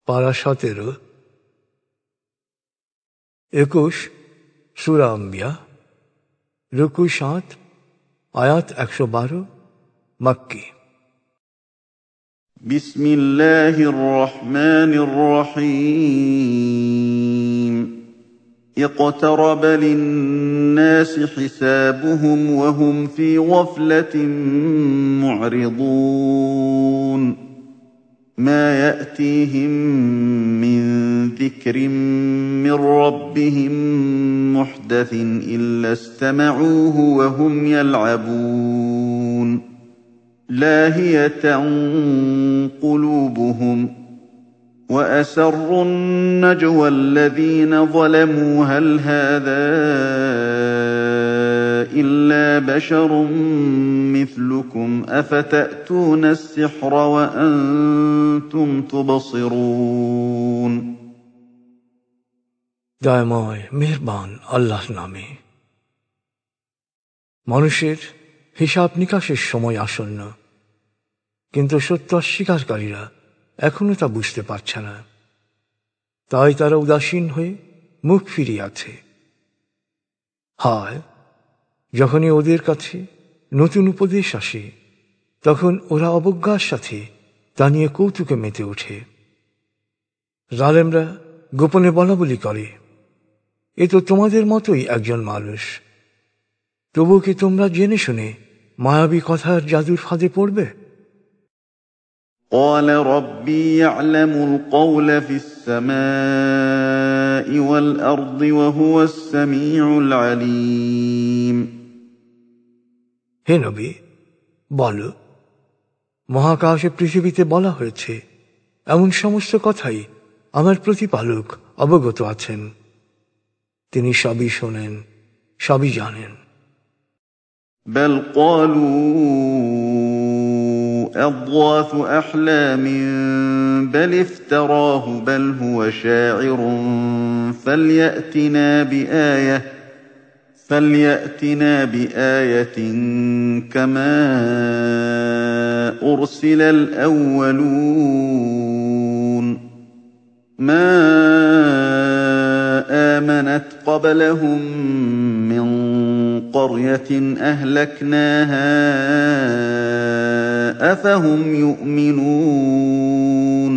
পারা 17, 21 সূরা আম্বিয়া, রুকু 7, আয়াত 112, মক্কি। বিসমিল্লাহির রহমানির রহিম। اقترب للناس حسابهم وهم في غفلة معرضون ما يأتيهم من ذكر من ربهم محدث إلا استمعوه وهم يلعبون لاهية قلوبهم وأسروا النجوى الذين ظلموا هل هذا إلا بشر مثلكم أفتأتون السحر وأنتم تبصرون দয়াময় মেহেরবান আল্লাহর নামে। মানুষের হিসাব নিকাশের সময় আসন্ন, কিন্তু সত্য অস্বীকারীরা এখনো তা বুঝতে পারছে না। তাই তারা উদাসীন হয়ে মুখ ফিরিয়ে আছে। হায়, যখনই ওদের কাছে নতুন উপদেশ আসে, তখন ওরা অবজ্ঞার সাথে তা নিয়ে কৌতুকে মেতে ওঠে। জালেমরা গোপনে বলাবলি করে, এ তো তোমাদের মতোই একজন মানুষ। তবু কি তোমরা জেনে শুনে মায়াবী কথার জাদুর ফাঁদে পড়বে? قال ربي يعلم القول في السماء والأرض وهو السميع العليم হে নবী, বলো, মহাকাশে পৃথিবীতে বলা হয়েছে এমন সমস্ত কথাই আমার প্রতিপালক অবগত আছেন। তিনি সবই শোনেন, সবই জানেন। بل قالوا أضغاث أحلام بل افتراه بل هو شاعر فليأتنا بآية كما أرسل الأولون ما آمنت قبلهم من قرية أهلكناها أفهم يؤمنون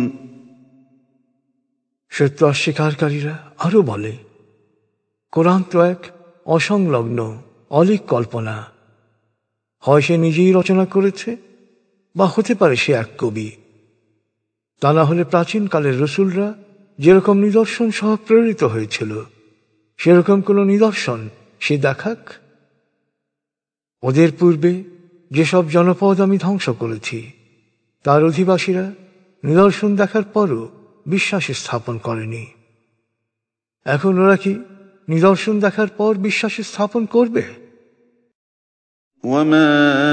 সত্য অস্বীকারীরা আরো বলে, কোরআন তো এক অসংলগ্ন অলীক কল্পনা। হয় সে নিজেই রচনা করেছে, বা হতে পারে সে এক কবি। তা না হলে প্রাচীনকালের রসুলরা যেরকম নিদর্শন সহ প্রেরিত হয়েছিল, সেরকম কোন নিদর্শন সে দেখাক। ওদের পূর্বে যেসব জনপদ আমি ধ্বংস করেছি, তার অধিবাসীরা নিদর্শন দেখার পরও বিশ্বাস স্থাপন করেনি। এখন ওরা কি নিদর্শন দেখার পর বিশ্বাস স্থাপন করবে? وما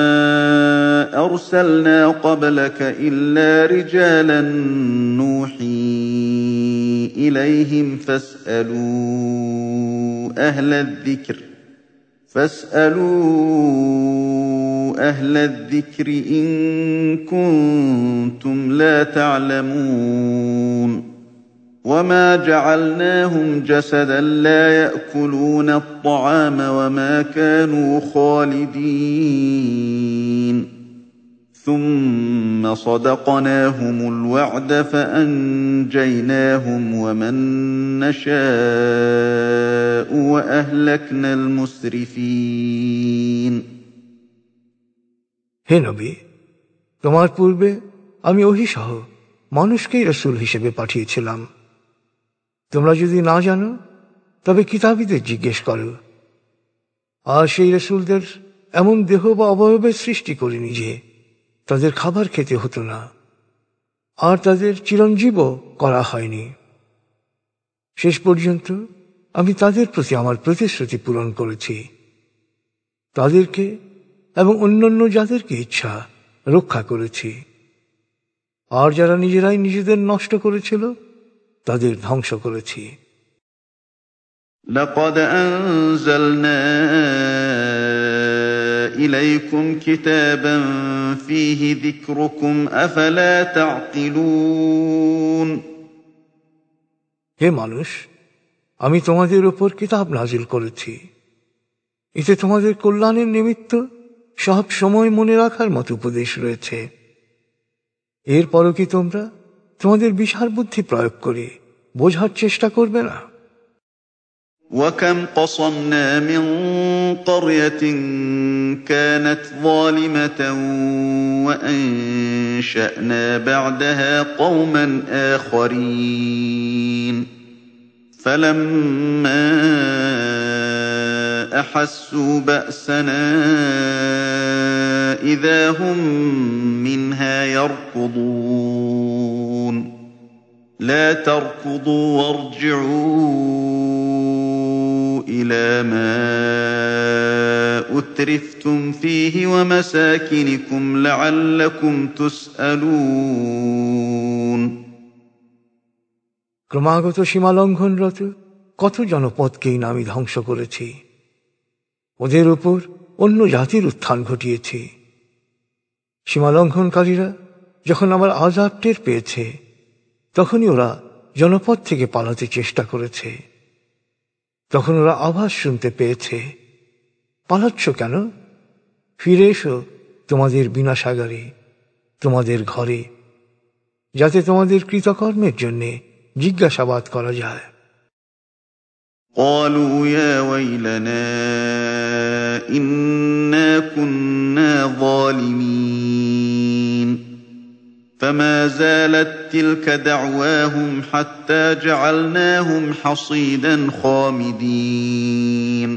أرسلنا قبلك إلا رجالا نوحي إليهم فاسألوا أهل الذكر إن كنتم لا تعلمون وما جعلناهم جسدا لا يأكلون الطعام وما كانوا خالدين ثم صدقناهم الوعد فأنجيناهم ومن نشاء وأهلكنا المسرفين হে নবী, তোমার পূর্বে আমি ওহী সহ মানুষকেই রাসূল হিসেবে পাঠিয়েছিলাম। তোমরা যদি না জানো, তবে কিতাবীদের জিজ্ঞেস করো। আর সেই রাসূলদের এমন দেহ বা অবয়বের সৃষ্টি করিনি যে তাদের খাবার খেতে হতো না, আর তাদের চিরঞ্জীবও করা হয়নি। শেষ পর্যন্ত আমি তাদের প্রতি আমার প্রতিশ্রুতি পূরণ করেছি। তাদেরকে এবং অন্যান্য যাদেরকে ইচ্ছা রক্ষা করেছি। আর যারা নিজেরাই নিজেদের নষ্ট করেছিল, তাদের ধ্বংস করেছি। لقد أنزلنا إليكم كتابا فيه ذكركم أفلا تعقلون হে মানুষ, আমি তোমাদের উপর কিতাব নাজিল করেছি, এতে তোমাদের কল্যাণের নিমিত্ত সব সময় মনে রাখার মতো উপদেশ রয়েছে। এরপরও কি তোমরা তোমাদের বিশাল বুদ্ধি প্রয়োগ করে বোঝার চেষ্টা করবে না? وكم قصمنا من قرية كانت ظالمة وأنشأنا بعدها قوما آخرين فلما أحسوا بأسنا إذا هم منها يركضون لا تركضوا وارجعوا إلى ما أترفتم فيه ومساكنكم لعلكم تسألون ক্রমাগত সীমালঙ্ঘনরত কত জনপদকেই না আমি ধ্বংস করেছি, ওদের উপর অন্য জাতির উত্থান ঘটিয়েছি। সীমালঙ্ঘনকারীরা যখন আমার আযাব টের পেয়েছে, তখনই ওরা জনপদ থেকে পালাতে চেষ্টা করেছে। তখন ওরা আভাস শুনতে পেয়েছে, পালাচ্ছ কেন? ফিরে এসো তোমাদের বিনাশাগারে, তোমাদের ঘরে, যাতে তোমাদের কৃতকর্মের জন্য জিজ্ঞাসাবাদ করা যায়। قالوا يا ويلنا إنا كنا ظالمين فما زالت تلك دعواهم حتى جعلناهم حصيدا خامدين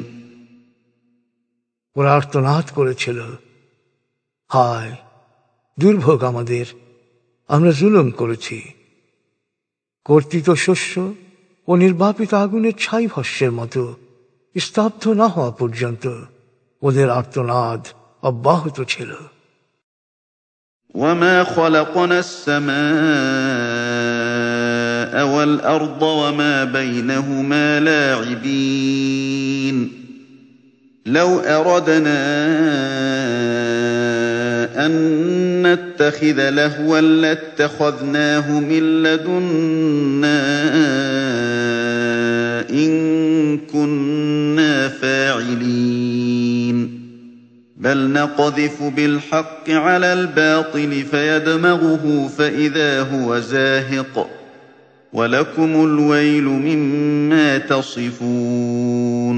ওরা আর্তনাদ করেছিল, হায় দুর্ভোগ আমাদের, আমরা জুলুম করেছি। কর্তৃত শস্য ও নির্বাপিত আগুনের ছাই ভস্যের মতো স্তব্ধ না হওয়া পর্যন্ত ওদের আর্তনাদ অব্যাহত ছিল। وما خلقنا السماء والأرض وما بينهما لاعبين لو أردنا أن نتخذ لهوا لاتخذناه من لدنا إن كنا فاعلين بل نقذف بالحق على الباطل فيدمغه فإذا هو زاهق ولكم الويل مما تصفون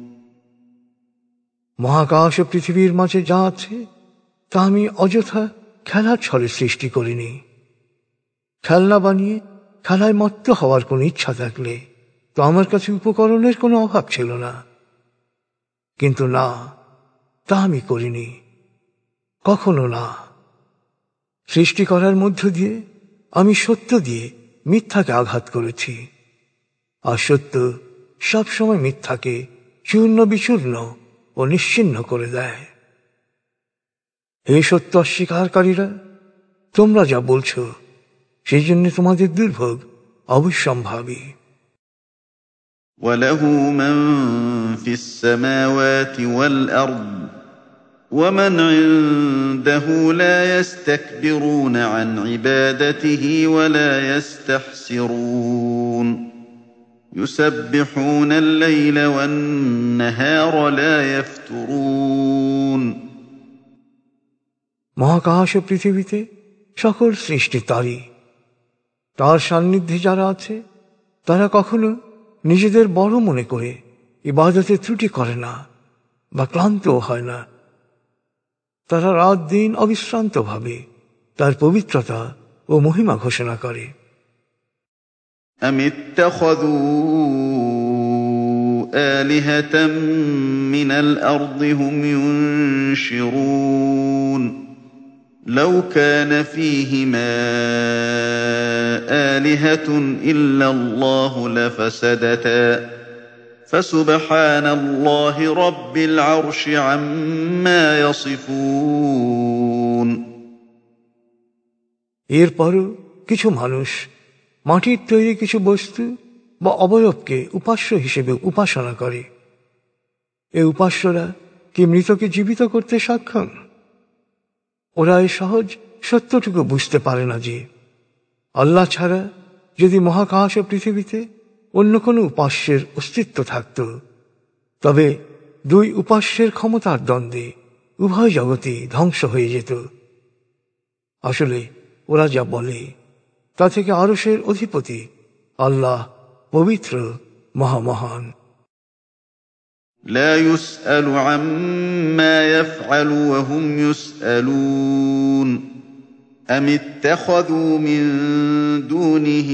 মহাকাশ ও পৃথিবীর মাঝে যা আছে তা আমি অযথা খেলার ছলে সৃষ্টি করিনি। খেলনা বানিয়ে খেলায় মত্ত হওয়ার কোনো ইচ্ছা থাকলে তো আমার কাছে উপকরণের কোনো অভাব ছিল না, কিন্তু না, তা আমি করিনি, কখনো না। সৃষ্টি করার মধ্য দিয়ে আমি সত্য দিয়ে মিথ্যাকে আঘাত করেছি, আর সত্য সবসময় মিথ্যাকে চূর্ণ বিচূর্ণ ও নিশ্চিহ্ন করে দেয়। এই সত্য অস্বীকারীরা, তোমরা যা বলছো সেই জন্য তোমাদের দুর্ভোগ অবশ্যম্ভাবী। وله من في السماوات والأرض ومن عنده لا يستكبرون عن عبادته ولا يستحسرون يسبحون الليل والنهار لا يفترون মহাকাশ ও পৃথিবীতে সকল সৃষ্টি তারই। তার সান্নিধ্যে যারা আছে তারা কখনো নিজেদের বড় মনে করে ইবাদতে ত্রুটি করে না বা ক্লান্তও হয় না। তারা রাত দিন অবিশ্রান্তভাবে তার পবিত্রতা ও মহিমা ঘোষণা করে। أم اتخذوا آلهة من الأرض هم ينشرون لو كان فيهما آلهة إلا الله لفسدتا فسبحان الله رب العرش عما يصفون এরপরও কিছু মানুষ মাটির তৈরি কিছু বস্তু বা অবয়বকে উপাস্য হিসেবে উপাসনা করে। এই উপাস্যরা কি মৃতকে জীবিত করতে সক্ষম? ওরা এই সহজ সত্যটুকু বুঝতে পারে না যে আল্লাহ ছাড়া যদি মহাকাশ ও পৃথিবীতে অন্য কোনো উপাস্যের অস্তিত্ব থাকত, তবে দুই উপাস্যের ক্ষমতার দ্বন্দ্বে উভয় জগতই ধ্বংস হয়ে যেত। আসলে ওরা যা বলে তা থেকে আরশের অধিপতি আল্লাহ পবিত্র, মহামহান। لا يسأل عما يفعل وهم يسألون أم اتخذوا من دونه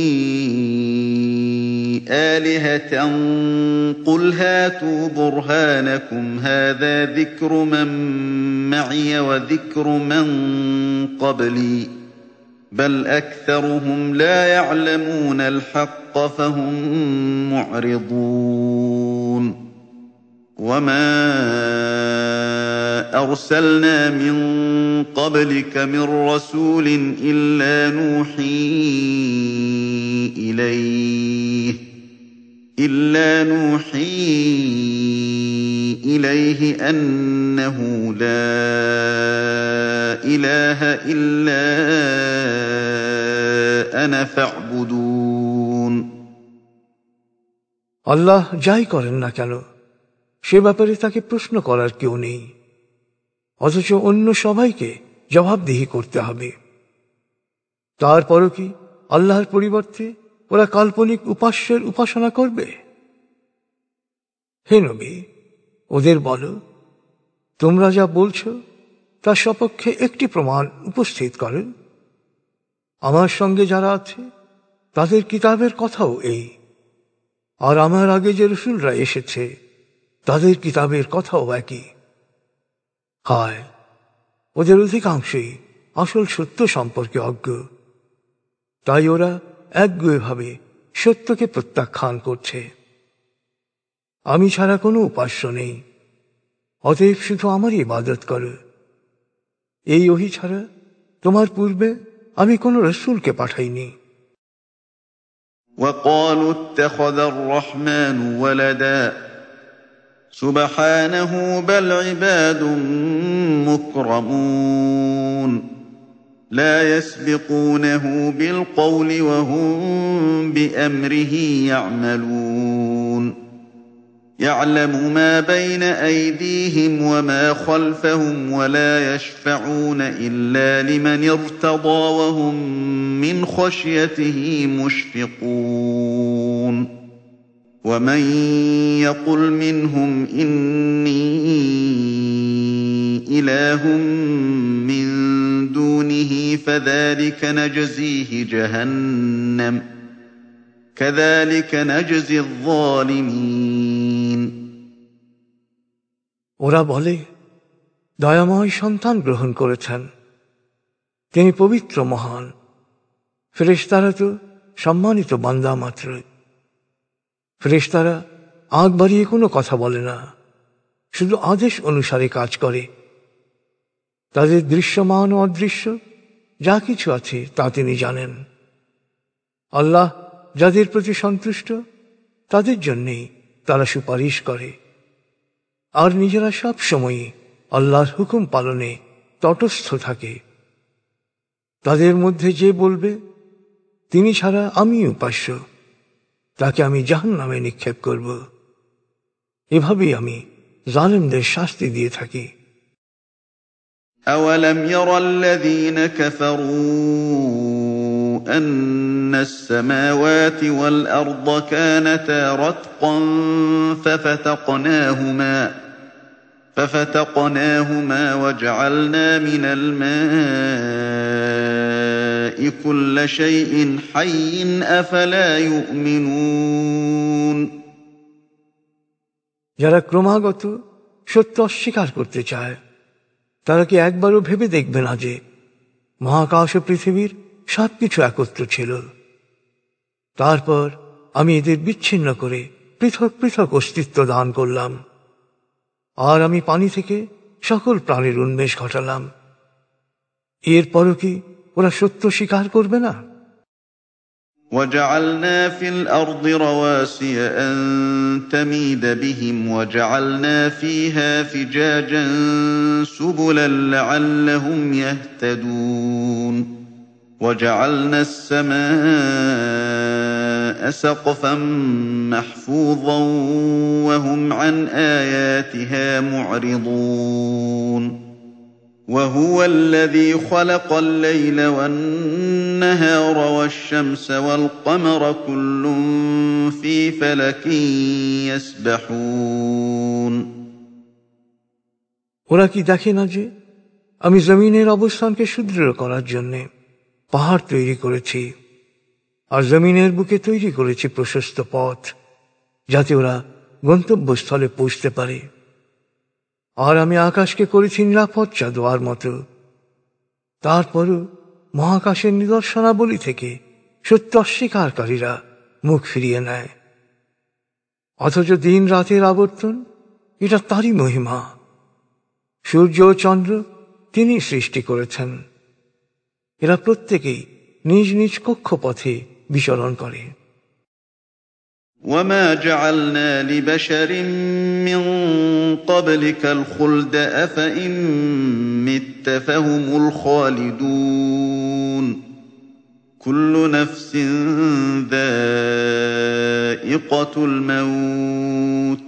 آلهة قل هاتوا برهانكم هذا ذكر من معي وذكر من قبلي بل أكثرهم لا يعلمون الحق فهم معرضون وما أرسلنا من قبلك من رسول إلا نوحي إليه أنه لا إله إلا أنا فاعبدون আল্লাহ যাই করেন না কেন সে ব্যাপারে তাকে প্রশ্ন করার কেউ নেই, অথচ অন্য সবাইকে জবাবদিহি করতে হবে। তারপরও কি আল্লাহর পরিবর্তে ওরা কাল্পনিক উপাস্যের উপাসনা করবে? হে নবী, ওদের বলো, তোমরা যা বলছো তার সপক্ষে একটি প্রমাণ উপস্থিত করো। আমার সঙ্গে যারা আছে তাদের কিতাবের কথাও এই, আর আমার আগে যে রসুলরা এসেছে তাদের কিতাবের কথাও একই। হায়, ওদের অধিকাংশই আসল সত্য সম্পর্কে অজ্ঞ, তাই ওরা একগুঁয়েভাবে সত্যকে প্রত্যাখ্যান করছে। আমি ছাড়া কোনো উপাস্য নেই, অতএব শুধু আমারই ইবাদত করো। এই ওহী ছাড়া তোমার পূর্বে আমি কোনো রসুলকে পাঠাইনি। وقالوا اتخذ الرحمن ولدا سبحانه بل عباد مكرمون لا يسبقونه بالقول وهم بأمره يعملون يعلم ما بين أيديهم وما خلفهم ولا يشفعون إلا لمن ارتضى وهم من خشيته مشفقون ومن يقل منهم إني إله من دونه فذلك نجزيه جهنم كذلك نجزي الظالمين ওরা বলে, দয়াময় সন্তান গ্রহণ করেছেন, তিনি পবিত্র, মহান। ফেরেশতারা তো সম্মানিত বান্দা মাত্র। ফেরেশতারা আগ বাড়িয়ে কোনো কথা বলে না, শুধু আদেশ অনুসারে কাজ করে। তাদের দৃশ্যমান ও অদৃশ্য যা কিছু আছে তা তিনি জানেন। আল্লাহ যাদের প্রতি সন্তুষ্ট তাদের জন্যেই তারা সুপারিশ করে, আর নিজেরা সব সময়ই আল্লাহর হুকুম পালনে তটস্থ থাকে। তাদের মধ্যে যে বলবে তিনি ছাড়া আমি উপাস্য, তাকে আমি জাহান্নামে নিক্ষেপ করব। এভাবেই আমি জালেমদের শাস্তি দিয়ে থাকি। أولم ير الذين كفروا أن السماوات والأرض كانتا رتقا ففتقناهما وجعلنا من الماء كل شيء حي أفلا يؤمنون যারা ক্রমাগত সত্য অস্বীকার করতে চায় তারা কি একবারও ভেবে দেখবে না যে মহাকাশ ও পৃথিবীর সবকিছু একত্র ছিল, তারপর আমি এদের বিচ্ছিন্ন করে পৃথক পৃথক অস্তিত্ব দান করলাম, আর আমি পানি থেকে সকল প্রাণীর উন্মেষ ঘটালাম। এরপরও কি ওরা সত্য স্বীকার করবে না? وجعلنا في الأرض رواسي أن تميد بهم وجعلنا فيها فجاجا سبلا لعلهم يهتدون وجعلنا السماء سقفا محفوظا وهم عن آياتها معرضون وهو الذي خلق الليل والنهار والشمس والقمر كل في فلك يسبحون ওরা কি দেখে না যে আমি জমিনের অবস্থানকে সুদৃঢ় করার জন্য পাহাড় তৈরি করেছি আর জমিনের বুকে তৈরি করেছি প্রশস্ত পথ যাতে ওরা গন্তব্যস্থলে পৌঁছতে পারে আর আমি আকাশকে করেছি নিরাপত্তা দেওয়ার মতো তারপরও মহাকাশের নিদর্শনাবলী থেকে সত্য অস্বীকারীরা মুখ ফিরিয়ে নেয় অথচ দিন রাতের আবর্তন এটা তারই মহিমা সূর্য ও চন্দ্র তিনি সৃষ্টি করেছেন এরা প্রত্যেকেই নিজ নিজ কক্ষপথে বিচরণ করে وما جعلنا لبشر من قبلك الخلد أفإن مت فهم الخالدون كل نفس ذائقة الموت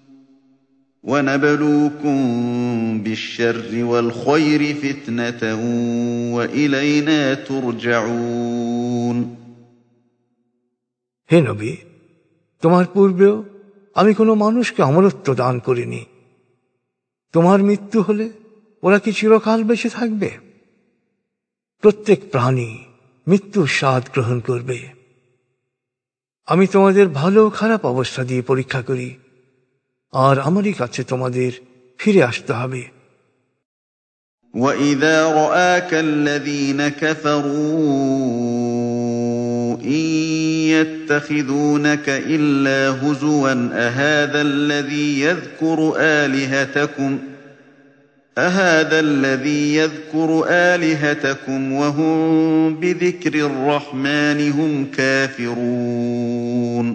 ونبلوكم بالشر والخير فتنة وإلينا ترجعون হে নবী তোমার পূর্বেও আমি কোনো মানুষকে অমরত্ব দান করিনি তোমার মৃত্যু হলে ওরা কি চিরকাল বেঁচে থাকবে প্রত্যেক প্রাণী মৃত্যুর স্বাদ গ্রহণ করবে আমি তোমাদের ভালো খারাপ অবস্থা দিয়ে পরীক্ষা করি আর আমারই কাছে তোমাদের ফিরে আসতে হবে وَإِذَا رَآكَ الَّذِينَ كَفَرُوا إِن يَتَّخِذُونَكَ إِلَّا هُزُوًا أَهَذَا الَّذِي يَذْكُرُ آلِهَتَكُمْ وَهُمْ بِذِكْرِ الرَّحْمَنِ هُمْ كَافِرُونَ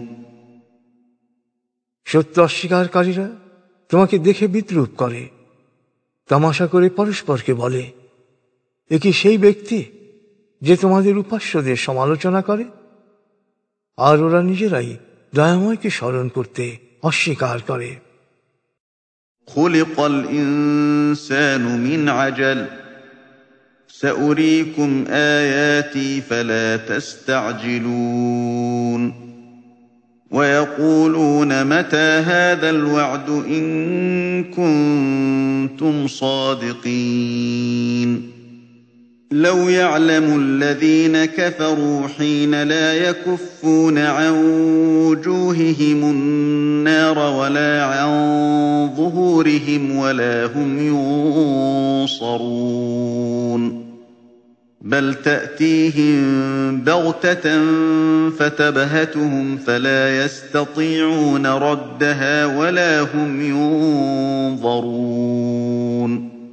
সত্য অস্বীকারীরা তোমাকে দেখে বিদ্রূপ করে তামাশা করে পরস্পরকে বলে এ কি সেই ব্যক্তি যে তোমাদের উপাস্যদের সমালোচনা করে আর ওরা নিজেরাই দয়াময়কে স্মরণ করতে অস্বীকার করে خُلِقَ الْإِنسَانُ مِنْ عَجَلٍ سَأُرِيكُمْ آيَاتِي فَلَا تَسْتَعْجِلُونَ وَيَقُولُونَ مَتَى هَذَا الْوَعْدُ إِن كُنتُمْ صَادِقِينَ لَوْ يَعْلَمُ الَّذِينَ كَفَرُوا حِينَ لَا يَكُفُّونَ عَن وُجُوهِهِمُ النَّارَ وَلَا عَن ظُهُورِهِمْ وَلَا هُمْ يُنصَرُونَ بَلْ تَأْتِيهِم بَغْتَةً فَتَبْهَتُهُمْ فَلَا يَسْتَطِيعُونَ رَدَّهَا وَلَا هُمْ يُنظَرُونَ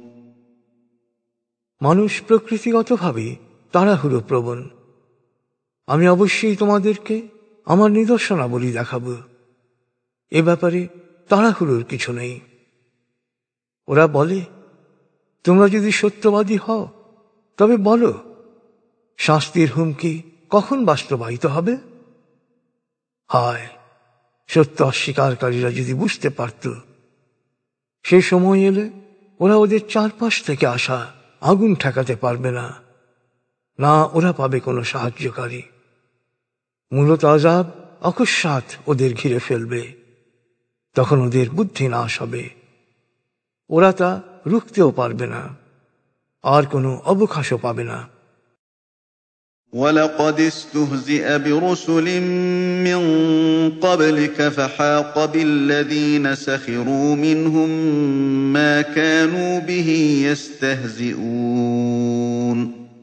মানুষ প্রকৃতিগতভাবে তাড়াহুড়ো প্রবণ আমি অবশ্যই তোমাদেরকে আমার নিদর্শনাবলী দেখাব এ ব্যাপারে তাড়াহুড়োর কিছু নেই ওরা বলে তোমরা যদি সত্যবাদী হও তবে বলো শাস্তির হুমকি কখন বাস্তবায়িত হবে হায় সত্য অস্বীকারীরা যদি বুঝতে পারত সে সময় এলে ওরা ওদের চারপাশ থেকে আসা আগুন ঠেকাতে পারবে না না ওরা পাবে কোনো সাহায্যকারী মূলত আযাব অকস্মাৎ ওদের ঘিরে ফেলবে তখন ওদের বুদ্ধি নাশ হবে ওরা তা রুখতেও পারবে না আর কোনো অবকাশও পাবে না وَلَقَدِ اسْتُهْزِئَ بِرُسُلٍ مِّن قَبْلِكَ فَحَاقَ بِالَّذِينَ سَخِرُوا مِنْهُم مَّا كَانُوا بِهِ يَسْتَهْزِئُونَ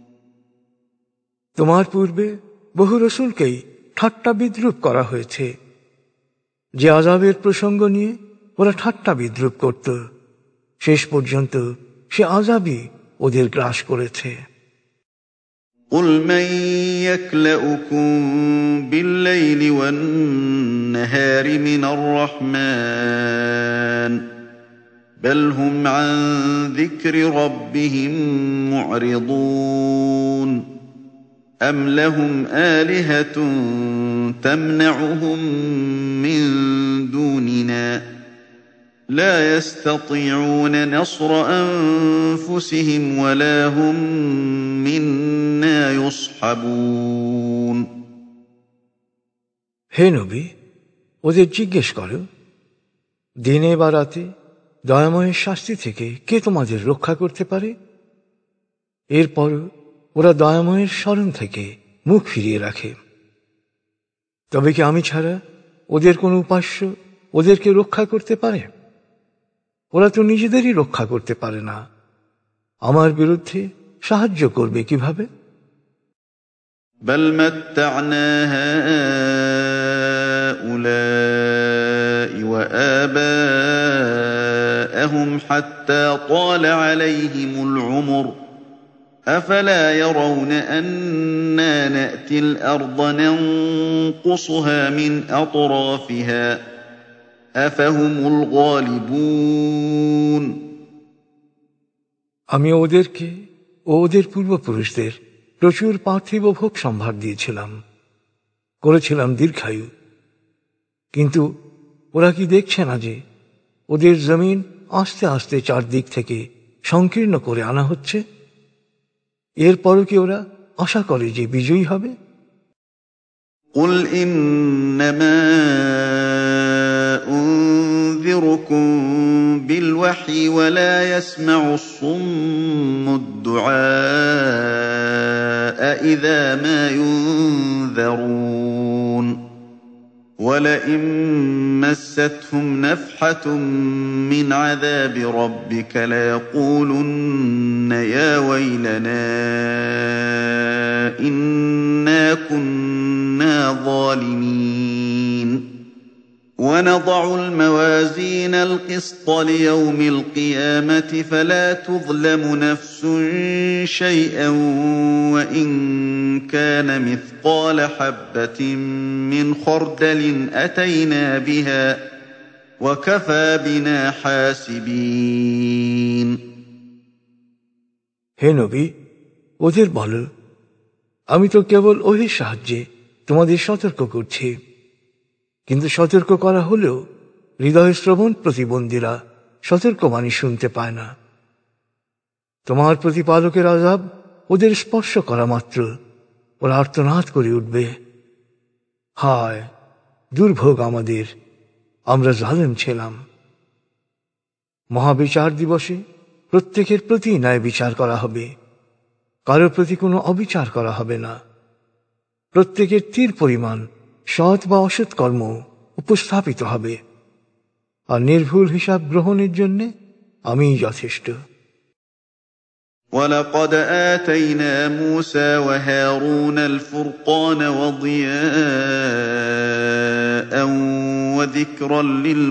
তোমার পূর্বে বহু রসুলকেই ঠাট্টা বিদ্রূপ করা হয়েছে যে আযাবের প্রসঙ্গ নিয়ে ওরা ঠাট্টা বিদ্রূপ করত শেষ পর্যন্ত সে আযাবই ওদের গ্রাস করেছে قُلْ مَن يَكْلَؤُكُم بِاللَّيْلِ وَالنَّهَارِ مِنَ الرَّحْمَٰنِ بَلْ هُمْ عَن ذِكْرِ رَبِّهِم مُّعْرِضُونَ أَمْ لَهُمْ آلِهَةٌ تَمْنَعُهُم مِّن دُونِنَا ۚ لَا يَسْتَطِيعُونَ نَصْرَ أَنفُسِهِمْ وَلَا هُم مِّنَّا يُصْحَبُونَ। হে নবী, ওদের জিজ্ঞেস করো, দিনে বা রাতে দয়াময়ের শাস্তি থেকে কে তোমাদের রক্ষা করতে পারে? এরপরও ওরা দয়াময়ের স্মরণ থেকে মুখ ফিরিয়ে রাখে। তবে কি আমি ছাড়া ওদের কোন উপাস্য ওদেরকে রক্ষা করতে পারে? ওরা তো নিজেদেরই রক্ষা করতে পারে না, আমার বিরুদ্ধে সাহায্য করবে কিভাবে? بل متعنا هؤلاء وآباءهم حتى طال عليهم العمر أفلا يرون أنا نأتي الأرض ننقصها من أطرافها أفهم الغالبون। আমি ওদেরকে ও ওদের পূর্বপুরুষদের প্রচুর পার্থিব ভোগ সম্ভার দিয়েছিলাম, করেছিলাম দীর্ঘায়ু, কিন্তু ওরা কি দেখছে না যে ওদের জমিন আস্তে আস্তে চারদিক থেকে সংকীর্ণ করে আনা হচ্ছে? এরপরও কি ওরা আশা করে যে বিজয়ী হবে? قل إنما أنذركم بالوحي ولا يسمع الصم الدعاء إذا ما ينذرون ولئن مستهم نفحة من عذاب ربك ليقولن يا ويلنا إنا كنا ظالمين ونضع الموازين القسط ليوم القيامة فلا تظلم نفس شيئا وإن كان مثقال حبة من خردل أتينا بها وكفى بنا حاسبين। হে নবী, ওদের বলো, আমি তো কেবল ওহির সাহায্যে তোমাদের সতর্ক করছি, কিন্তু সতর্ক করা হলেও হৃদয় শ্রবণ প্রতিবন্ধীরা সতর্কবাণী শুনতে পায় না। তোমার প্রতিপালকের আযাব ওদের স্পর্শ করা মাত্র ওরা আর্তনাদ করে উঠবে, হায় দুর্ভোগ আমাদের, আমরা জালেম ছিলাম। মহাবিচার দিবসে প্রত্যেকের প্রতি ন্যায় বিচার করা হবে, কারো প্রতি কোনো অবিচার করা হবে না। প্রত্যেকের তীর পরিমাণ সৎ বা অসৎ কর্ম উপস্থাপিত হবে, আর নির্ভুল হিসাব গ্রহণের জন্য আমিই যথেষ্ট। ولقد آتينا موسى وهارون الفرقان وضياء وذكرا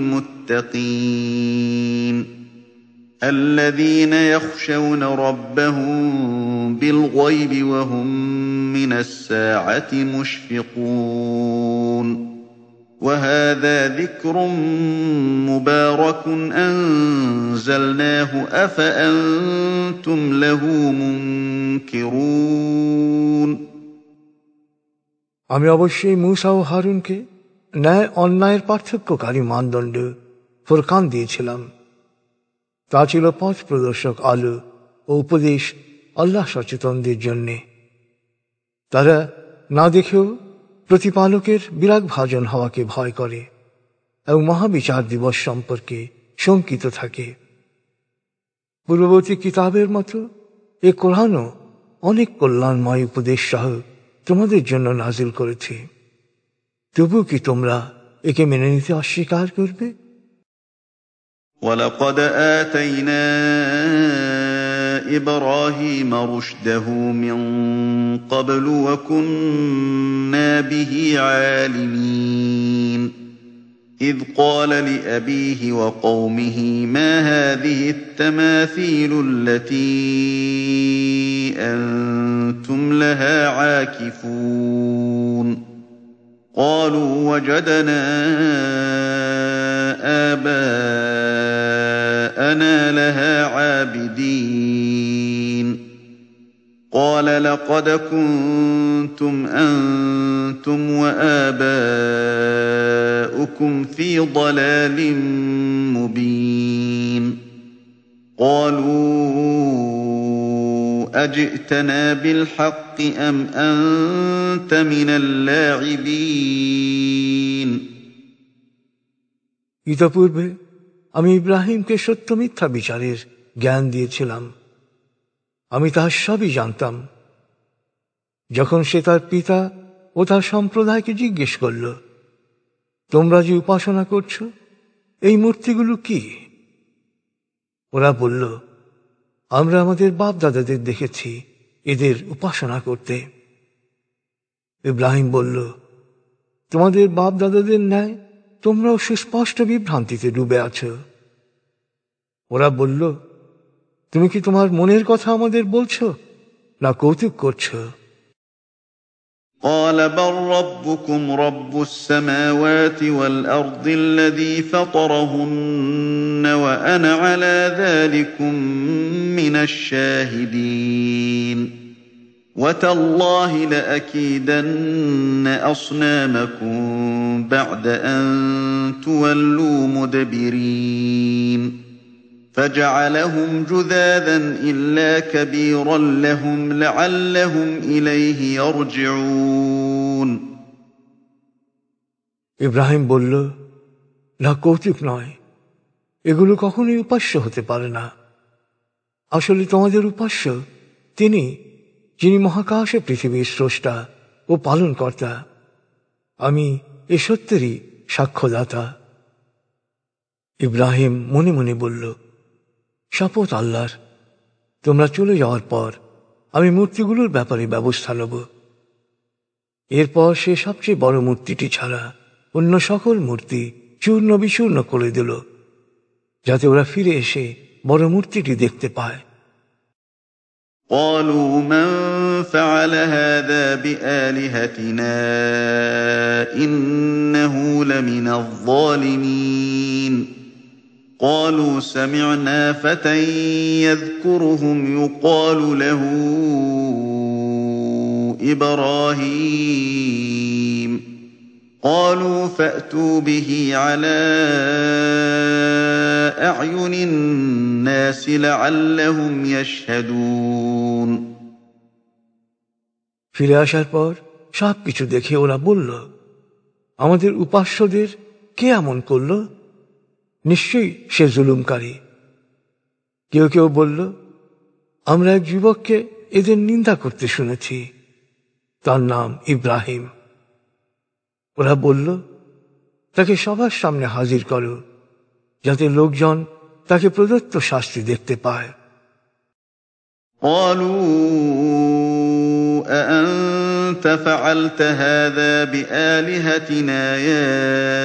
للمتقين الذين يخشون ربهم بالغيب وهم من الساعة مشفقون وهذا ذكر مبارك أنزلناه أفأنتم له منكرون। আমি অবশ্যই মূসা ও হারুনকে ন্যায় অন্যায়ের পার্থক্যকারী মানদণ্ড ফুরকান দিয়েছিলাম। তা ছিল পথ প্রদর্শক আলো ও উপদেশ আল্লাহ সচেতনদের জন্যে। তারা না দেখেও প্রতিপালকের বিরাগ ভাজন হওয়াকে ভয় করে এবং মহাবিচার দিবস সম্পর্কে শঙ্কিত থাকে। পূর্ববর্তী কিতাবের মতো এ কোরআনও অনেক কল্যাণময় উপদেশ সহ তোমাদের জন্য নাজিল করেছে, তবু কি তোমরা একে মেনে নিতে অস্বীকার করবে? ولقد آتينا إبراهيم رشده من قبل وكنا به عالمين إذ قال لأبيه وقومه ما هذه التماثيل التي أنتم لها عاكفون قالوا وجدنا آباءنا لها عابدين قال لقد كنتم أنتم وآباؤكم في ضلال مبين قالوا أجئتنا بالحق أم أنت من اللاعبين ইতপূর্বে আমি ইব্রাহিমকে সত্য মিথ্যা বিচারের জ্ঞান দিয়েছিলাম। আমি তাহার সবই জানতাম। যখন সে তার পিতা ও তার সম্প্রদায়কে জিজ্ঞেস করল, তোমরা যে উপাসনা করছ, এই মূর্তিগুলো কি? ওরা বলল, আমরা আমাদের বাপ দাদাদের দেখেছি এদের উপাসনা করতে। ইব্রাহিম বলল, তোমাদের বাপ দাদাদের ন্যায় তোমরাও সুস্পষ্ট বিভ্রান্তিতে ডুবে আছো। ওরা বলল, তুমি কি তোমার মনের কথা আমাদের বলছো, না কৌতুক করছো? قال بل ربكم رب السماوات والأرض الذي فطرهن وأنا على ذلكم من الشاهدين وتالله لأكيدن أصنامكم بعد أن تولوا مدبرين فجعلهم جذاذا إلا كبيرا لهم لعلهم إليه يرجعون ইব্রাহিম বলল, না কৌতুক নয়, এগুলো কখনোই উপাস্য হতে পারে না। আসলে তোমাদের উপাস্য তিনি, যিনি মহাকাশে পৃথিবীর স্রষ্টা ও পালনকর্তা। আমি এ সত্যেরই সাক্ষ্যদাতা। ইব্রাহিম মনে মনে বলল, শপথ আল্লাহর, তোমরা চলে যাওয়ার পর আমি মূর্তিগুলোর ব্যাপারে ব্যবস্থা নেব। এরপর সে সবচেয়ে বড় মূর্তিটি ছাড়া অন্য সকল মূর্তি চূর্ণ বিচূর্ণ করে দিল, যাতে ওরা ফিরে এসে বড় মূর্তিটি দেখতে পায়। قالوا من فعل هذا بآلهتنا إنه لمن الظالمين قالوا سمعنا فتى يذكرهم يقال له إبراهيم قالوا فأتوا به على أعين الناس لعلهم يشهدون ফিরে আসার পর সব কিছু দেখে ওরা বলল, আমাদের উপাস্যদের কে এমন করল? নিশ্চয়ই সে জুলুমকারী। কেউ কেউ বলল, আমরা এক যুবককে এদের নিন্দা করতে শুনেছি, তার নাম ইব্রাহিম। ওরা বলল, তাকে সবার সামনে হাজির করো, যাতে লোকজন তাকে প্রদত্ত শাস্তি দেখতে পায়। قالوا أأنت فعلت هذا بآلهتنا يا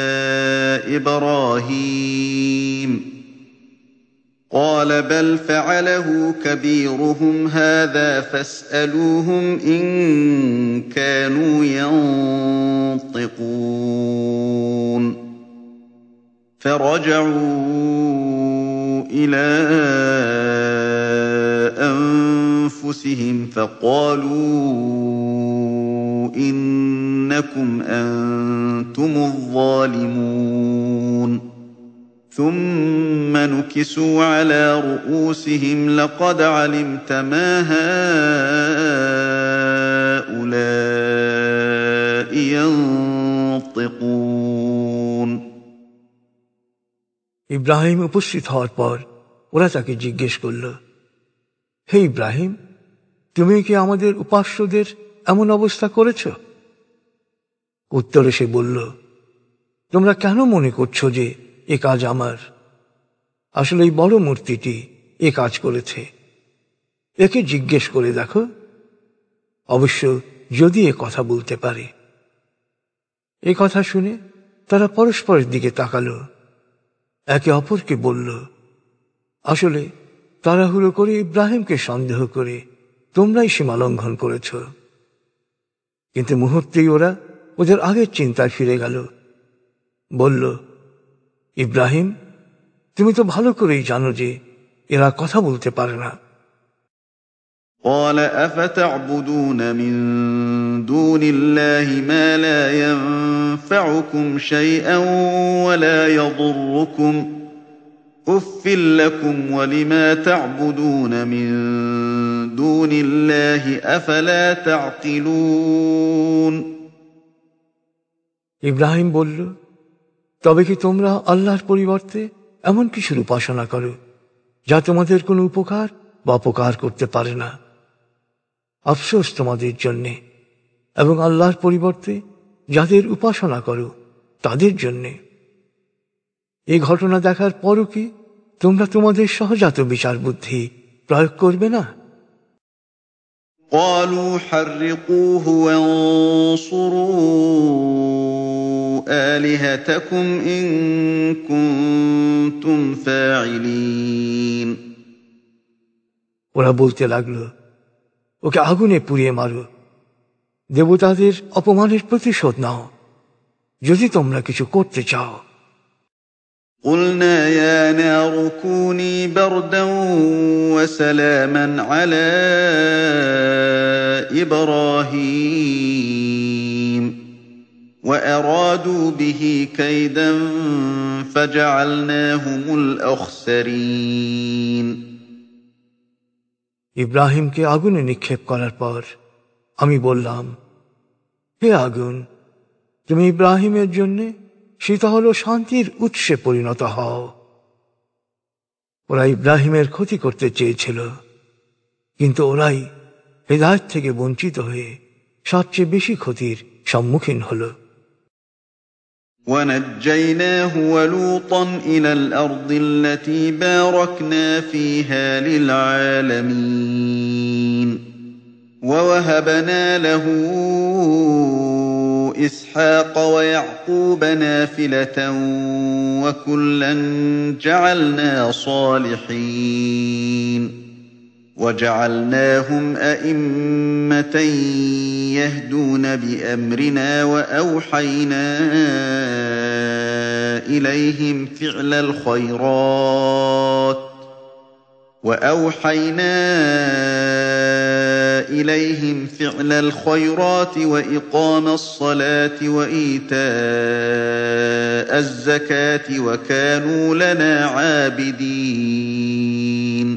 إبراهيم قال بل فعله كبيرهم هذا فاسألوهم إن كانوا ينطقون فرجعوا إلى أنفسهم فقالوا إنكم أنتم الظالمون ثم نكسوا على رؤوسهم لقد علمت ما هؤلاء ينطقون ইব্রাহিম উপস্থিত হওয়ার পর ওরা তাকে জিজ্ঞেস করল, হে ইব্রাহিম, তুমি কি আমাদের উপাস্যদের এমন অবস্থা করেছ? উত্তরে সে বলল, তোমরা কেন মনে করছো যে এ কাজ আমার? আসলে এই বড় মূর্তিটি এ কাজ করেছে। একে জিজ্ঞেস করে দেখো, অবশ্য যদি এ কথা বলতে পারে। এ কথা শুনে তারা পরস্পরের দিকে তাকালো, একে অপরকে বলল, আসলে তাড়াহুড়ো করে ইব্রাহিমকে সন্দেহ করে তোমরাই সীমা লঙ্ঘন করেছ। কিন্তু মুহূর্তেই ওরা ওদের আগের চিন্তায় ফিরে গেল। বলল, ইব্রাহিম, তুমি তো ভালো করেই জানো যে এরা কথা বলতে পারে না। قال أفتعبدون من دون الله ما لا ينفعكم شيئا ولا يضركم أف لكم ولما تعبدون من دون الله أفلا تعقلون ইব্রাহিম বলল, তবে কি তোমরা আল্লাহর পরিবর্তে এমন কিছুর উপাসনা করো যা তোমাদের কোনো উপকার বা অপকার করতে পারে না? আফসোস তোমাদের জন্যে, এবং আল্লাহর পরিবর্তে যাদের উপাসনা করো তাদের জন্যে। এই ঘটনা দেখার পরও কি তোমরা তোমাদের সহজাত বিচার বুদ্ধি প্রয়োগ করবে না? قالوا حرقوه وانصروا آلهتكم إن كنتم فاعلين ওরা বলতে লাগলো, ওকে আগুনে পুড়িয়ে মারো, দেবতাদের অপমানের প্রতিশোধ নাও যদি তোমরা কিছু করতে চাও। قلنا يا نار كوني بردا وسلاما على إبراهيم وأرادوا به كيدا فجعلناهم الأخسرين ইব্রাহিমকে আগুনে নিক্ষেপ করার পর আমি বললাম, হে আগুন, তুমি ইব্রাহিমের জন্য শীতল ও শান্তির উৎসে পরিণত হও। ওরা ইব্রাহিমের ক্ষতি করতে চেয়েছিল, কিন্তু ওরাই হেদায়েত থেকে বঞ্চিত হয়ে সবচেয়ে বেশি ক্ষতির সম্মুখীন হল। ونجيناه ولوطا إلى الأرض التي باركنا فيها للعالمين ووهبنا له إسحاق ويعقوب نافلة وكلا جعلنا صالحين وجعلناهم أئمة يهدون بأمرنا وأوحينا إليهم فعل الخيرات وإقام الصلاة وإيتاء الزكاة وكانوا لنا عابدين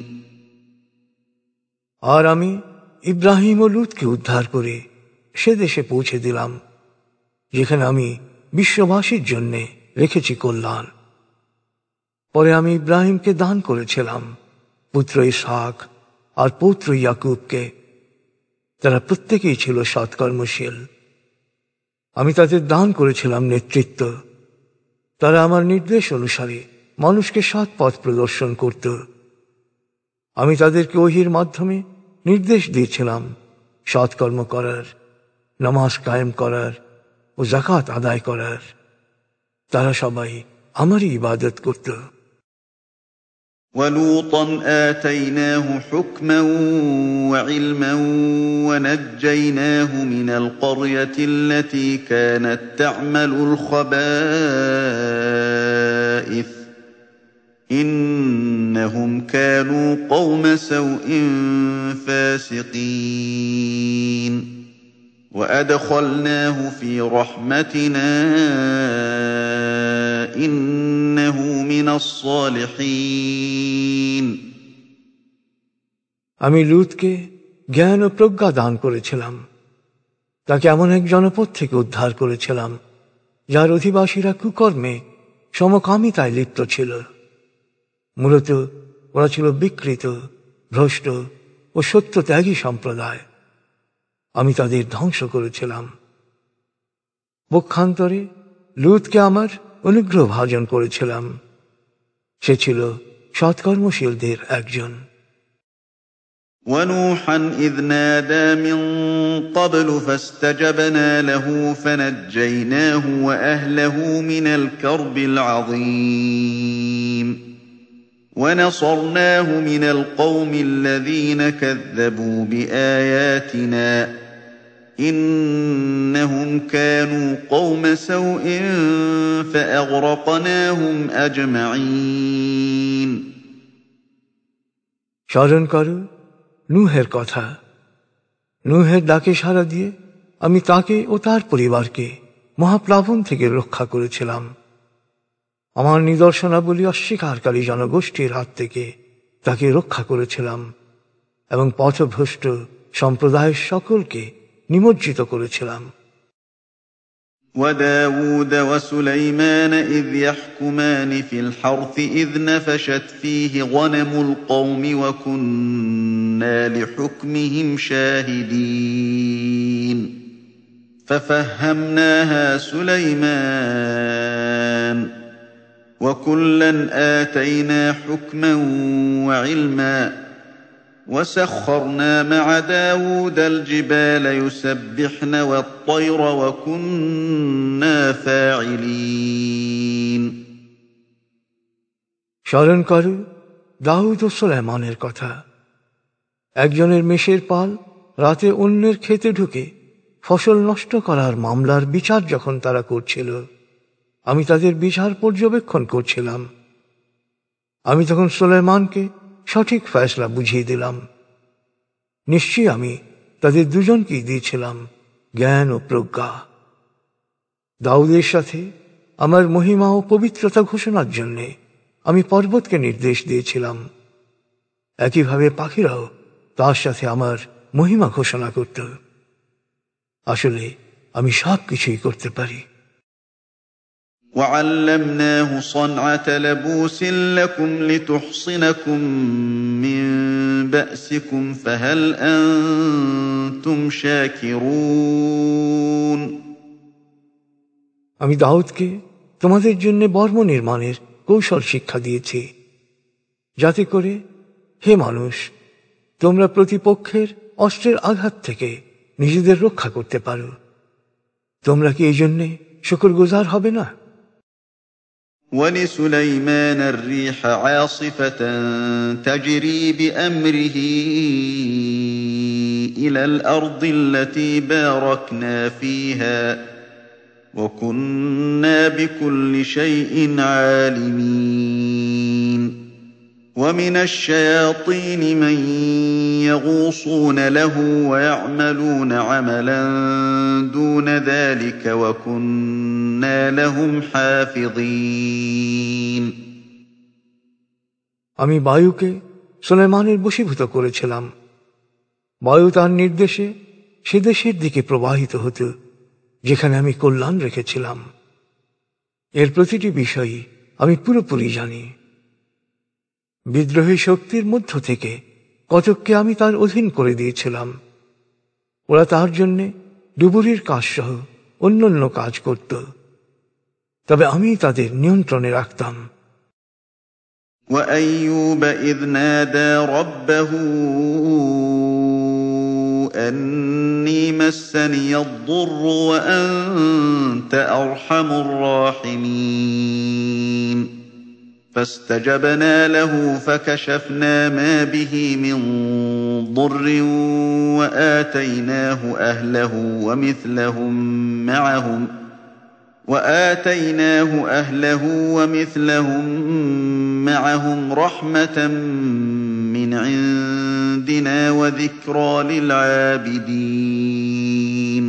আর আমি ইব্রাহিম ও লূতকে উদ্ধার করে সে দেশে পৌঁছে দিলাম যেখানে আমি বিশ্ববাসীর জন্য রেখেছি কল্যাণ। পরে আমি ইব্রাহিমকে দান করেছিলাম পুত্র ইসহাক আর পৌত্র ইয়াকুবকে। তারা প্রত্যেকেই ছিল সৎকর্মশীল। আমি তাদের দান করেছিলাম নেতৃত্ব। তারা আমার নির্দেশ অনুসারে মানুষকে সৎ পথ প্রদর্শন করত। আমি তাদেরকে ওহীর মাধ্যমে নির্দেশ দিয়েছিলাম সৎকর্ম করার, নামাজ কায়েম করার ও যাকাত আদায় করার। তারা সবাই আমারই ইবাদত করত। ولوطا آتيناه حكما وعلما ونجيناه من القرية التي كانت تعمل الخبائث إنهم كانوا قوم سوء فاسقين وأدخلناه في رحمتنا إنه من الصالحين আমি লূতকে জ্ঞান ও প্রজ্ঞা দান করেছিলাম। তাকে এমন এক জনপদ থেকে উদ্ধার করেছিলাম যার অধিবাসীরা কুকর্মে সমকামিতায় লিপ্ত ছিল। মূলত ওরা ছিল বিকৃত, ভ্রষ্ট ও সত্যত্যাগী সম্প্রদায়। আমি তাদের ধ্বংস করেছিলাম। পক্ষান্তরে লূতকে আমার অনুগ্রহ ভাজন করেছিলাম। সে ছিল সৎকর্মশীলদের একজন। ونوحا إذ نادى من قبل فاستجبنا له فنجيناه وأهله من الكرب العظيم ونصرناه من القوم الذين كذبوا بآياتنا إنهم كانوا قوم سوء فأغرقناهم أجمعين স্মরণ করো নূহের কথা। নূহের ডাকে সাড়া দিয়ে আমি তাকে ও তার পরিবারকে মহাপ্লাবন থেকে রক্ষা করেছিলাম। আমার নিদর্শনাবলী অস্বীকারী জনগোষ্ঠীর হাত থেকে তাকে রক্ষা করেছিলাম এবং পথভ্রষ্ট সম্প্রদায়ের সকলকে নিমজ্জিত করেছিলাম। وداود وسليمان إذ يحكمان في الحرث إذ نفشت فيه غنم القوم وكنا لحكمهم شاهدين ففهمناها سليمان وكلا آتينا حكما وعلما وسخرنا مع داود الجبال يسبحن والطير وكنا فاعلين স্মরণ করো দাউদ ও সুলাইমানের কথা। একজনের মেষের পাল রাতে অন্যের ক্ষেতে ঢুকে ফসল নষ্ট করার মামলার বিচার যখন তারা করছিল, আমি তাদের বিচার পর্যবেক্ষণ করছিলাম। আমি তখন সুলাইমানকে সঠিক ফয়সলা বুঝিয়ে দিলাম। নিশ্চয়ই আমি তাদের দুজনকেই দিয়েছিলাম জ্ঞান ও প্রজ্ঞা। দাউদের সাথে আমার মহিমা ও পবিত্রতা ঘোষণার জন্য আমি পর্বতকে নির্দেশ দিয়েছিলাম। একইভাবে পাখিরাও তার সাথে আমার মহিমা ঘোষণা করত। আসলে আমি সব কিছুই করতে পারি। وعلمناه صنعة لبوس لكم لتحصنكم من بأسكم فهل أنتم شاكرون আমি দাউদকে তোমাদের জন্য বর্ম নির্মাণের কৌশল শিক্ষা দিয়েছি, যাতে করে হে মানুষ তোমরা প্রতিপক্ষের অস্ত্রের আঘাত থেকে নিজেদের রক্ষা করতে পারো। তোমরা কি এই জন্যে শুকরগুজার হবে না? ولسليمان الريح عاصفة تجري بأمره إلى الأرض التي باركنا فيها وكنا بكل شيء عالمين ومن الشياطين من يغوصون له ويعملون عملا دون ذلك وكنا لهم حافظين আমি বায়ুকে সুলাইমানের বশীভূত করেছিলাম। বায়ু তার নির্দেশে সে দেশের দিকে প্রবাহিত হতো যেখানে আমি কল্যাণ রেখেছিলাম। এর প্রতিটি বিষয়ই আমি পুরোপুরি জানি। বিদ্রোহী শক্তির মধ্য থেকে কতককে আমি তার অধীন করে দিয়েছিলাম। ওরা তার জন্যে ডুবুরির কাজ সহ অন্যান্য কাজ করত, তবে আমি তাদের নিয়ন্ত্রণে রাখতাম। وأيوب إذ نادى ربه أني مسني الضر وأنت أرحم الراحمين فاستجبنا له فكشفنا ما به من ضر وآتيناه أهله ومثلهم معهم رحمة من عندنا وذكرى للعابدين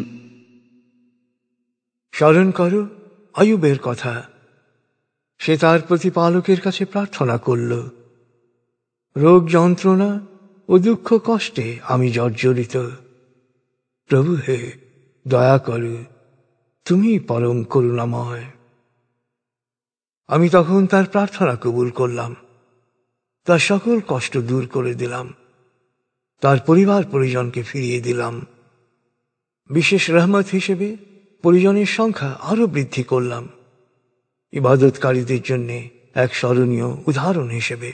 স্মরণ করো আইয়ুবের কথা। সে তার প্রতিপালকের কাছে প্রার্থনা করল, রোগ যন্ত্রণা ও দুঃখ কষ্টে আমি জর্জরিত। প্রভু হে, দয়া করো, তুমি পরম করুণাময়। আমি তখন তার প্রার্থনা কবুল করলাম, তার সকল কষ্ট দূর করে দিলাম, তার পরিবার পরিজনকে ফিরিয়ে দিলাম। বিশেষ রহমত হিসেবে পরিজনের সংখ্যা আরো বৃদ্ধি করলাম, ইবাদতকারীদের জন্য এক স্মরণীয় উদাহরণ হিসেবে।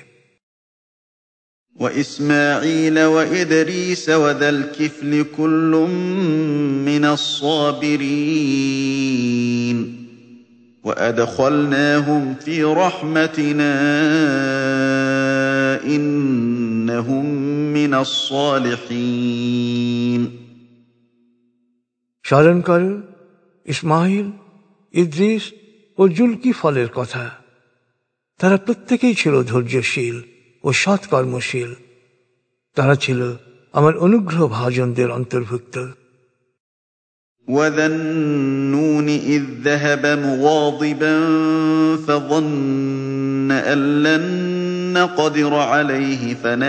وإسماعيل وإدريس وذا الكفل كل من الصابرين وأدخلناهم في رحمتنا إنهم من الصالحين স্মরণ করো ইসমাইল, ইদ্রিস ও জুলকিফলের কথা। তারা প্রত্যেকেই ছিল ধৈর্যশীল ও সৎকর্মশীল। তারা ছিল আমার অনুগ্রহ ভাজনদের অন্তর্ভুক্ত। وذا النون إذ ذهب مغاضبا فظن أن لن نقدر عليه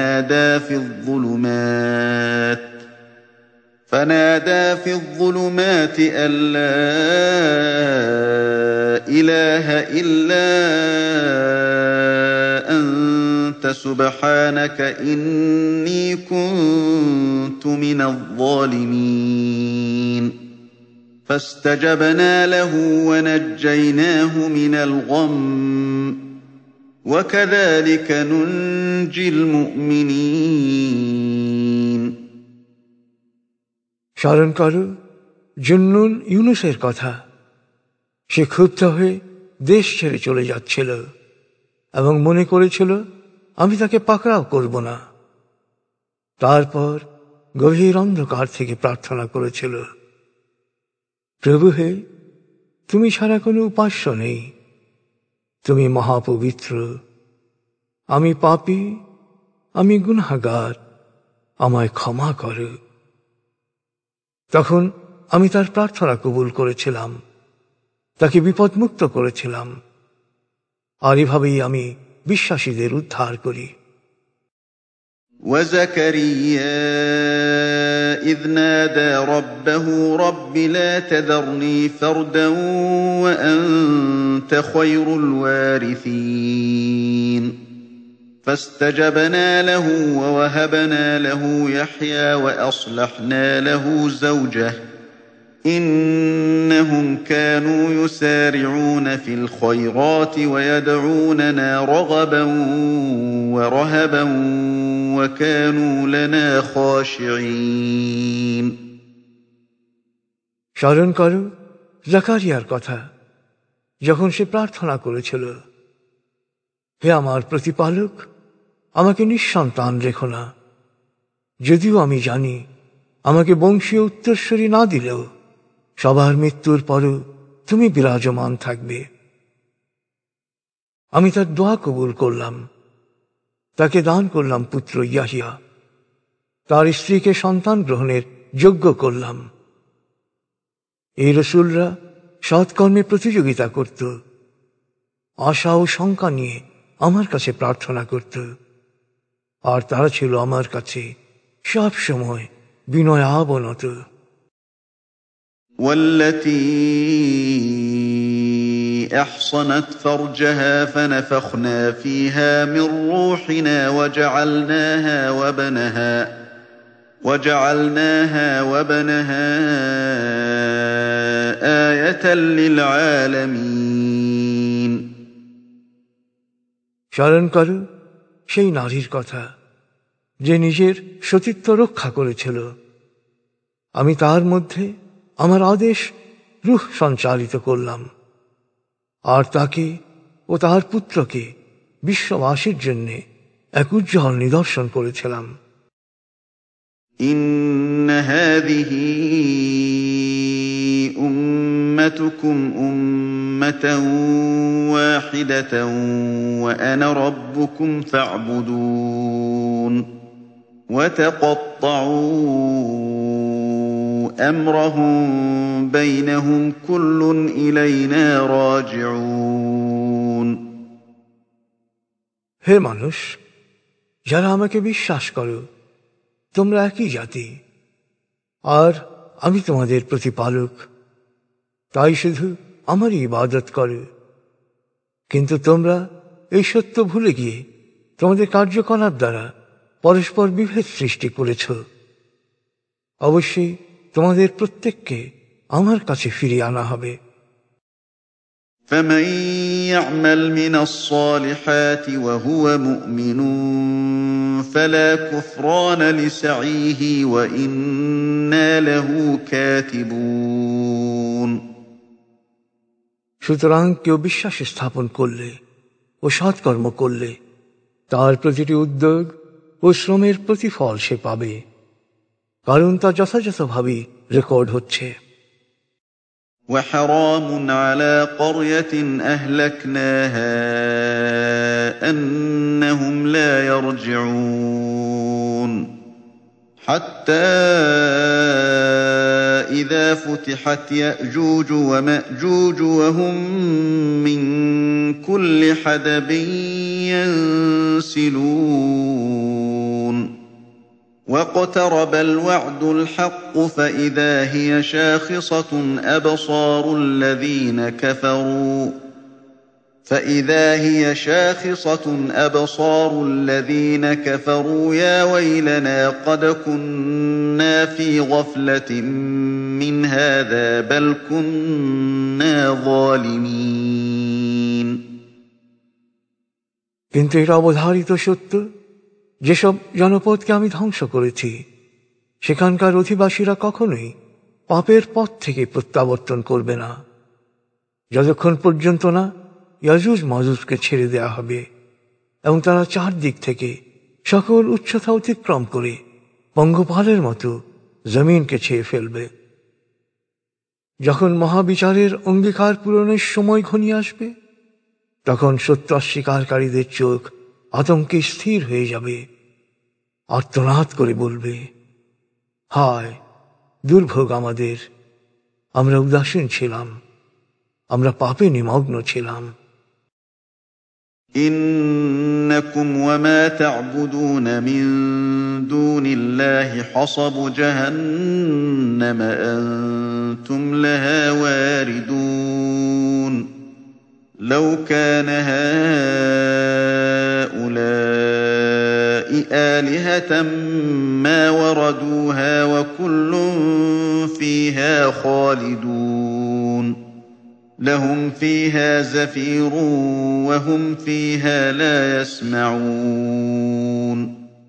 فنادى في الظلمات أن لا إله إلا أنت سبحانك إني كنت من الظالمين فاستجبنا له ونجيناه من الغم وكذلك ننجي المؤمنين স্মরণ করো জুন্নুন ইউনুসের কথা। সে ক্ষুব্ধ হয়ে দেশ ছেড়ে চলে যাচ্ছিল এবং মনে করেছিল আমি তাকে পাকড়াও করব না। তারপর গভীর অন্ধকার থেকে প্রার্থনা করেছিল, প্রভু হে, তুমি ছাড়া কোনো উপাস্য নেই, তুমি মহাপবিত্র, আমি পাপী, আমি গুনাহগার, আমায় ক্ষমা করো। তখন আমি তার প্রার্থনা কবুল করেছিলাম, তাকে বিপদমুক্ত করেছিলাম, আর এভাবেই আমি বিশ্বাসীদের উদ্ধার করি। وزكريا إذ نادى ربه رب لا تذرني فردا وأنت خير الوارثين فاستجبنا له ووهبنا له يحيى وأصلحنا له زوجه إنهم كانوا يسارعون في الخيرات ويدعوننا رغبا ورهبا وكانوا لنا خاشعين স্মরণ করো জাকারিয়ার কথা, যখন সে প্রার্থনা করেছিল, হে আমার প্রতিপালক, আমাকে নিঃসন্তান রেখো না। যদিও আমি জানি আমাকে বংশীয় উত্তরসূরি না দিলেও সবার মৃত্যুর পরও তুমি বিরাজমান থাকবে। আমি তার দোয়া কবুল করলাম, তাকে দান করলাম পুত্র ইয়াহিয়া, তার স্ত্রীকে সন্তান গ্রহণের যোগ্য করলাম। এই রসুলরা সৎকর্মে প্রতিযোগিতা করত, আশা ও শঙ্কা নিয়ে আমার কাছে প্রার্থনা করত, আর তারা ছিল আমার কাছে সব সময় বিনয়াবনত। والتي أحصنت فرجها فنفخنا فيها من روحنا وجعلناها وبنها آية للعالمين স্মরণ করো সেই নারীর কথা, যে নিজের সতীত্ব রক্ষা করেছিল। আমি তার মধ্যে আমার আদেশ রূহ সঞ্চারিত করলাম, আর তাকে ও তার পুত্রকে বিশ্ববাসীর জন্য এক উজ্জ্বল নিদর্শন করেছিলাম। إن هذه أمتكم أمة واحدة وأنا ربكم فاعبدون وتقطعوا أمرهم بينهم كل إلينا راجعون হে মানুষ, যারা আমাকে বিশ্বাস করো, তোমরা একই জাতি, আর আমি তোমাদের প্রতিপালক, তাই শুধু আমারই ইবাদত করো। কিন্তু তোমরা এই সত্য ভুলে গিয়ে তোমাদের কার্যকলাপ দ্বারা পরস্পর বিভেদ সৃষ্টি করেছ। অবশ্যই তোমাদের প্রত্যেককে আমার কাছে ফিরিয়ে আনা হবে। فمن يعمل من الصالحات وهو مؤمن فلا كفران لسعيه وإنا له كاتبون সুতরাং কেউ বিশ্বাস স্থাপন করলে ও সৎকর্ম করলে তার প্রতিটি উদ্যোগ ও শ্রমের প্রতিফল সে পাবে, কারণ তা যথাযথভাবে রেকর্ড হচ্ছে। وحرام على قرية أهلكناها أنهم لا يرجعون حتى إذا فتحت يأجوج ومأجوج وهم من كل حدب ينسلون واقترب الوعد الحق فإذا هي شاخصة أبصار الذين كفروا يا ويلنا قد كنا في غفلة من هذا بل كنا ظالمين কিন্তু এটা অবধারিত সত্য, যেসব জনপদকে আমি ধ্বংস করেছি সেখানকার অধিবাসীরা কখনোই পাপের পথ থেকে প্রত্যাবর্তন করবে না, যতক্ষণ পর্যন্ত না ইয়াজুজ মাজুজকে ছেড়ে দেয়া হবে এবং তারা চারদিক থেকে সকল উচ্চতা অতিক্রম করে পঙ্গপালের মতো জমিনকে ছেয়ে ফেলবে। যখন মহাবিচারের অঙ্গীকার পূরণের সময় ঘনিয়ে আসবে, তখন সত্য অস্বীকারীদের চোখ আতঙ্কে স্থির হয়ে যাবে, আর্তনাদ করে বলবে, হায় দুর্ভোগ আমাদের, আমরা উদাসীন ছিলাম, আমরা পাপে নিমগ্ন ছিলাম। إنكم وما تعبدون من دون الله حصب جهنم أنتم لها واردون لو كان هؤلاء آلهة ما وردوها وكل فيها خالدون لهم فيها زفير وهم فيها لا يسمعون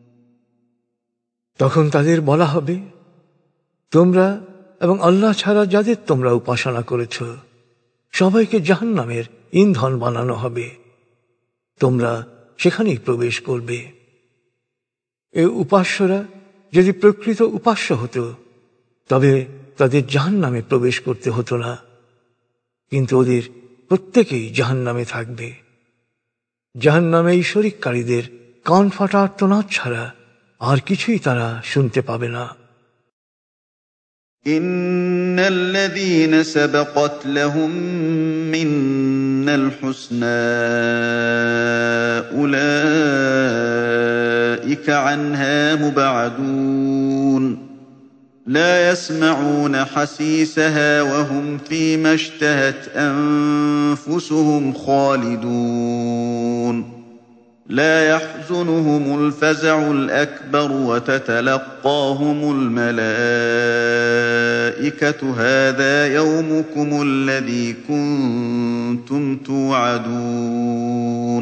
তখন তাদের বলা হবে, তোমরা এবং আল্লাহ ছাড়া যাদের তোমরা উপাসনা করেছ সবাইকে জাহান্নামের ইন্ধন বানানো হবে, তোমরা সেখানেই প্রবেশ করবে। এ উপাস্যরা যদি প্রকৃত উপাস্য হতো তবে তাদের জাহান্নামে প্রবেশ করতে হতো না, কিন্তু ওদের প্রত্যেকেই জাহান্নামে থাকবে। জাহান্নামে এই শরিককারীদের কান ফাটা আর্তনাদ ছাড়া আর কিছুই তারা শুনতে পাবে না। ইন্নাল্লাযীনা সাবাকাত লাহুম মিন্নাল হুসনা উলাইকা আনহা মুবআদুন لا يسمعون حسيسها وهم فيما اشتهت أنفسهم خالدون لا يحزنهم الفزع الأكبر وتتلقاهم الملائكة هذا يومكم الذي كنتم توعدون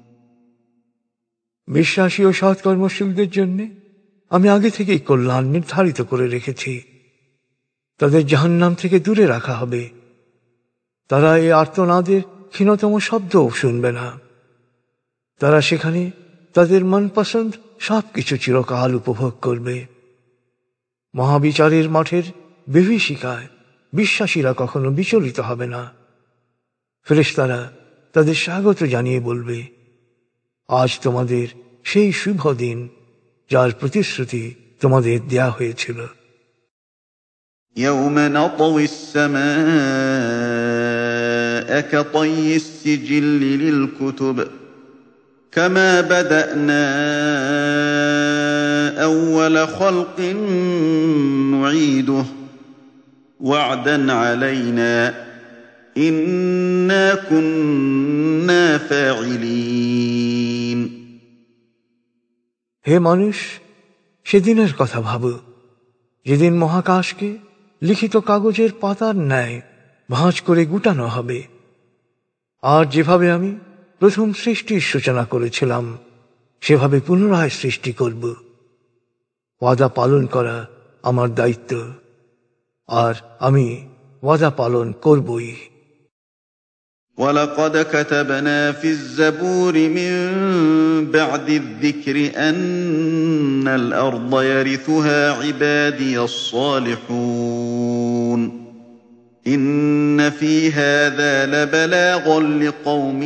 বিশ্বাসী ও সৎকর্মশীলদের জন্য আমি আগে থেকেই কল্যাণ নির্ধারিত করে রেখেছি। তাদের জাহান্নাম থেকে দূরে রাখা হবে, তারা এই আর্তনাদের ক্ষীণতম শব্দও শুনবে না। তারা সেখানে তাদের মনপসন্দ সবকিছু চিরকাল উপভোগ করবে। মহাবিচারের মাঠের বিভীষিকায় বিশ্বাসীরা কখনো বিচলিত হবে না। ফেরেশতারা তাদের স্বাগত জানিয়ে বলবে, আজ তোমাদের সেই শুভ দিন যার প্রতিশ্রুতি তোমাদের দেয়া হয়েছিল। يوم نطوي السماء كطي السجل للكتب كما بدأنا أول خلق نعيده وعدا علينا إنا كنا فاعلين হে মানুষ, সেদিনের কথা ভাবো যেদিন মহাকাশকে লিখিত কাগজের পাতার ন্যায় ভাঁজ করে গুটানো হবে, আর যেভাবে আমি প্রথম সৃষ্টির সূচনা করেছিলাম সেভাবে পুনরায় সৃষ্টি করব। ওয়াদা পালন করা আমার দায়িত্ব, আর আমি ওয়াদা পালন করবই। وَلَقَدْ كَتَبْنَا فِي الزَّبُورِ مِن بَعْدِ الذِّكْرِ أَنَّ الْأَرْضَ يَرِثُهَا عِبَادِيَ الصَّالِحُونَ إِنَّ فِي هَذَا لَبَلَاغًا لِقَوْمٍ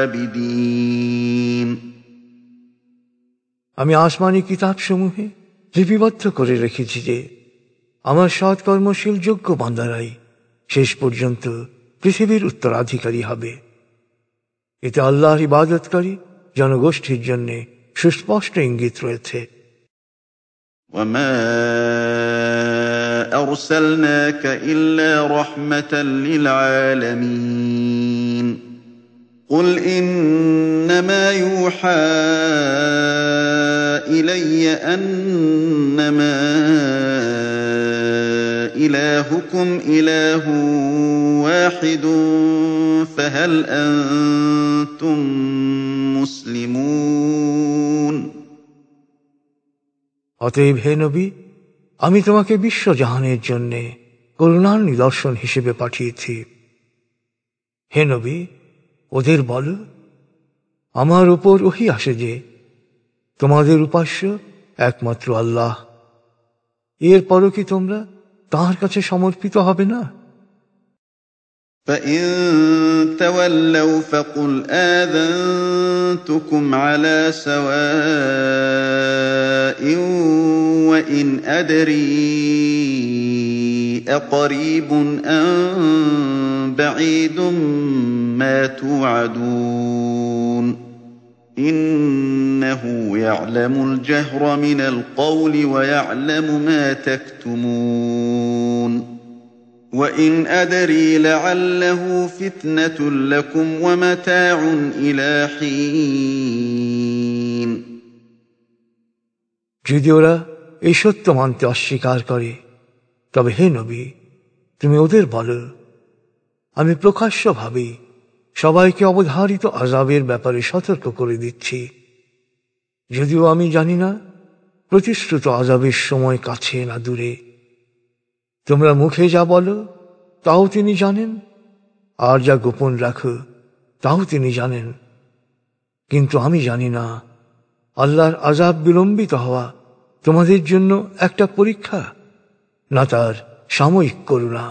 عَابِدِينَ আমি আসমানি কিতাবসমূহে লিপিবদ্ধ করে রেখেছি যে আমার সৎ কর্মশীল যোগ্য বান্দারাই শেষ পর্যন্ত পৃথিবীর উত্তরাধিকারী হবে। এতে আল্লাহর ইবাদতকারী জনগোষ্ঠীর জন্য সুস্পষ্ট ইঙ্গিত রয়েছে। وما أرسلناك إلا رحمة للعالمين قل إنما يوحى إلي أنما إلهكم إله واحد فهل أنتم مسلمون অতএব হে নবী, আমি তোমাকে বিশ্বজাহানের জন্য করুণার নিদর্শন হিসেবে পাঠিয়েছি। হে নবী, ওদের বল, আমার উপর ওহী আসে যে তোমাদের উপাস্য একমাত্র আল্লাহ। এরপরও কি তোমরা তাঁর কাছে সমর্পিত হবে না? فإن تولوا فقل آذنتكم على سواء وإن أدري أقريب أم بعيد ما توعدون إنه يعلم الجهر من القول ويعلم ما تكتمون وإن أدري لعله فتنة لكم ومتاع إلى حين যদি ওরা এই সত্য মানতে অস্বীকার করে, তবে হে নবী, তুমি ওদের বলো, আমি প্রকাশ্যভাবে সবাইকে অবধারিত আযাবের ব্যাপারে সতর্ক করে দিচ্ছি। যদিও আমি জানি না প্রতিশ্রুত আযাবের সময় কাছে না দূরে। তোমরা মুখে যা বলো তাও তিনি জানেন, আর যা গোপন রাখো তাও তিনি জানেন। কিন্তু আমি জানি না আল্লাহর আযাব বিলম্বিত হওয়া তোমাদের জন্য একটা পরীক্ষা না তার সাময়িক করুণা।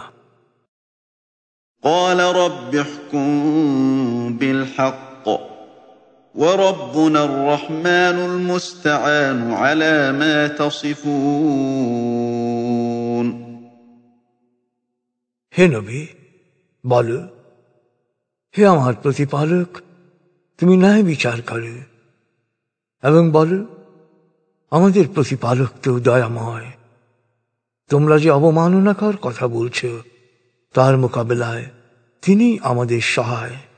قال رب احكم بالحق وربنا الرحمن المستعان على ما تصفون হে নবী, বলো, হে আমার প্রতিপালক, তুমি ন্যায় বিচার করো, এবং বলো, আমাদের প্রতিপালক তো দয়াময়। তোমরা যে অবমাননাকর কথা বলছো তার মোকাবেলায় তিনি আমাদের সহায়।